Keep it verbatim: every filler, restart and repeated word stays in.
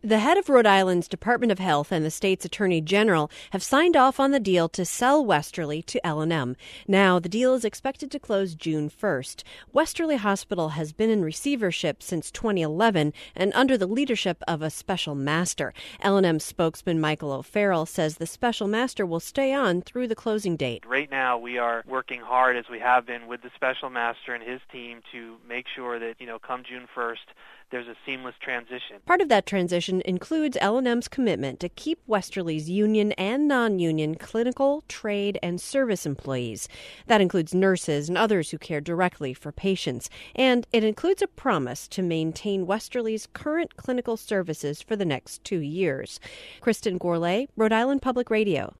The head of Rhode Island's Department of Health and the state's Attorney General have signed off on the deal to sell Westerly to L and M. Now, the deal is expected to close June first. Westerly Hospital has been in receivership since twenty eleven and under the leadership of a special master. L and M spokesman Michael O'Farrell says the special master will stay on through the closing date. Right now, we are working hard, as we have been, with the special master and his team to make sure that, you know, come June first, there's a seamless transition. Part of that transition includes L and M's commitment to keep Westerly's union and non-union clinical, trade, and service employees. That includes nurses and others who care directly for patients. And it includes a promise to maintain Westerly's current clinical services for the next two years. Kristen Gourlay, Rhode Island Public Radio.